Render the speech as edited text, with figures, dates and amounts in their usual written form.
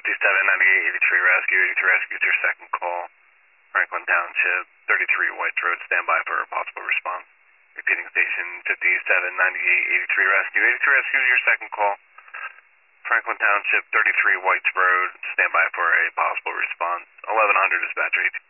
5798 Rescue. 83 Rescue is your second call. Franklin Township, 33 Whites Road. Stand by for a possible response. Repeating station 5798 83 Rescue. 83 Rescue is your second call. Franklin Township, 33 Whites Road. Stand by for a possible response. 1100 dispatcher.